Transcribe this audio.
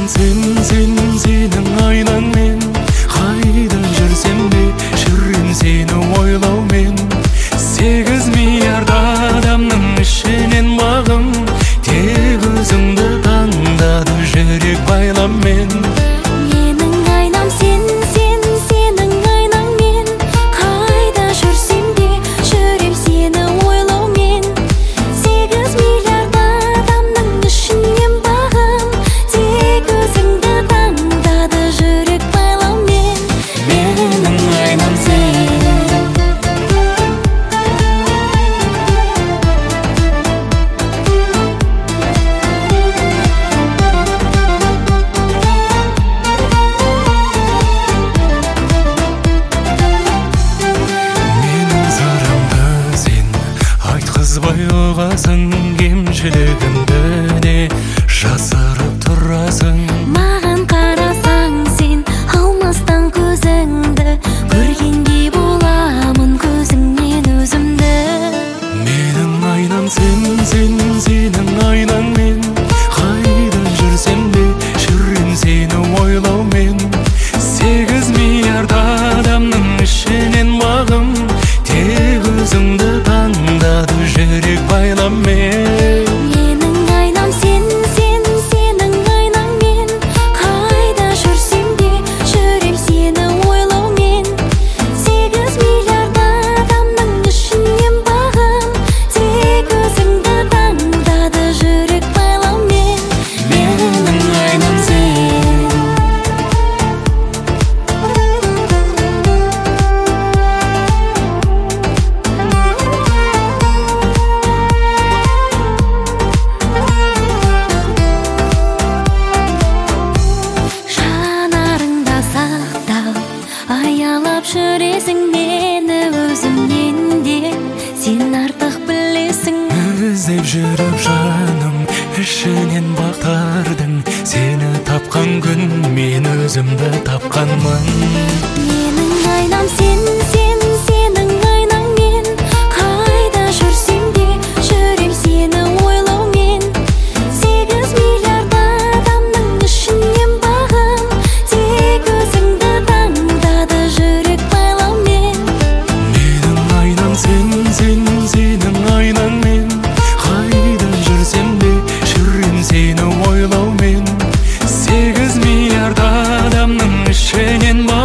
сенің айнаңмен, қайда жүрсем де жүрем сені ойлаумен. 8 миллиард адамның ішінен бағым, тек өзіңді таңдады жүрек байламмен. Қызбай ұғасың, кемшілігімді де жасырып тұрасың. Маған қарасаң сен алмастан көзіңді, көргендей боламын көзіңнен өзімді. Менің айнам сенің айнаңмен, қайда жүрсем де жүрем сені ойлаумен. 8 миллиард адамның ішінен бағым, тек өзіңді таңдады жүрек байламмен. Менің айнам сенің айнаңмен, қайда жүрсем де жүрем сені ойлаумен. 8 миллиард адамның ішінен бағым, тек өзіңді таңдады жүрек байламмен. Менің айнам аялап жүресің мені өзімнен де, сен артық білесің. іздеп жүріп жаным ішінен бақтардың, сені тапқан күн мен өзімді тапқанмын. Менің айнам сенің айнаңмен, қайда жүрсем де жүрем сені ойлаумен. 8 миллиард адамның ішінен бағым, тек өзіңді таңдады жүрек байламмен. Менің айнам сенің айнаңмен, қайда жүрсем де жүрем сені ойлаумен. 8 миллиард адамның ішінен